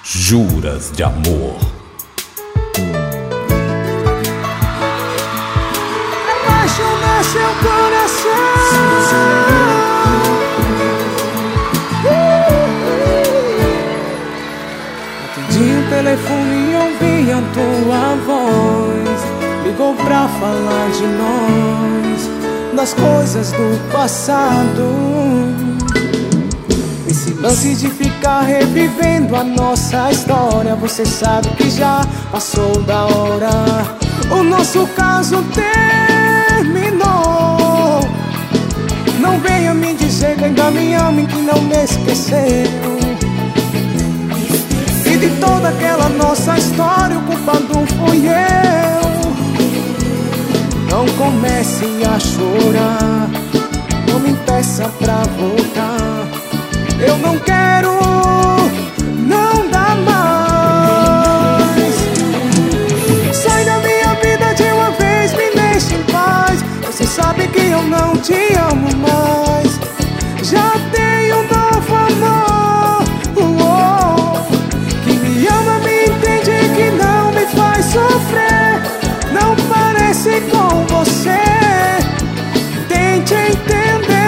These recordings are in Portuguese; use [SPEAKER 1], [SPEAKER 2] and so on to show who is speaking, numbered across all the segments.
[SPEAKER 1] Juras de amor.
[SPEAKER 2] Apaixonar seu coração. Atendi o telefone e ouvi a tua voz. Ligou pra falar de nós, das coisas do passado. Esse lance de ficar revivendo a nossa história, você sabe que já passou da hora. O nosso caso terminou. Não venha me dizer que ainda me ama e que não me esqueceu. E de toda aquela nossa história o culpado fui eu. Não comece a chorar, não me peça pra voltar. Eu não quero, não dá mais. Sai da minha vida de uma vez, me deixe em paz. Você sabe que eu não te amo mais. Já tenho um novo amor, que me ama, me entende, que não me faz sofrer. Não parece com você, tente entender.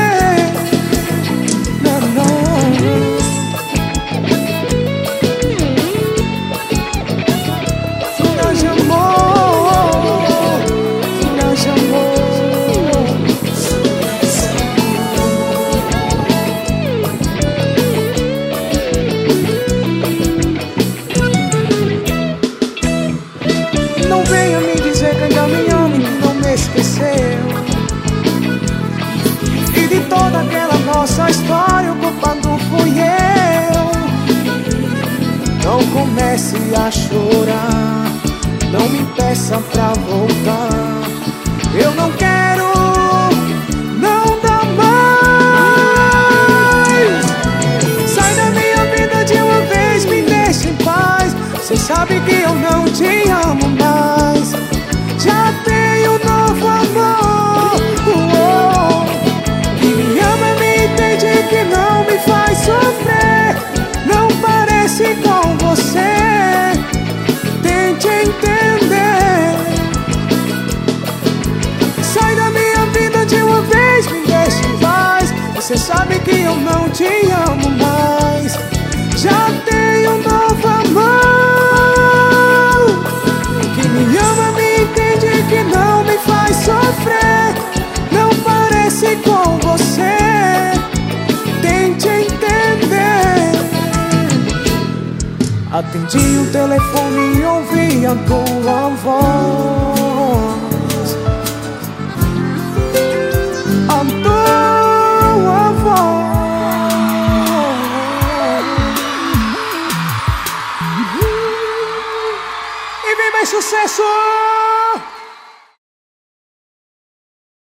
[SPEAKER 2] Não venha me dizer que ainda me ama e que não me esqueceu. E de toda aquela nossa história o culpado fui eu. Não comece a chorar, não me peça pra voltar. Eu não quero, não dá mais. Sai da minha vida de uma vez, me deixe em paz. Você sabe que eu não te amo mais. Já tenho um novo amor, que me ama, me entende, que não me faz sofrer. Não parece com você, tente entender. Sai da minha vida de uma vez, me deixe em paz. Você sabe que eu não te amo mais. Já tenho um novo amor, que me ama, me entende, que não me faz sofrer. Não parece com você, tente entender. Atendi o telefone e ouvi a tua voz. A tua voz. E vem mais sucesso!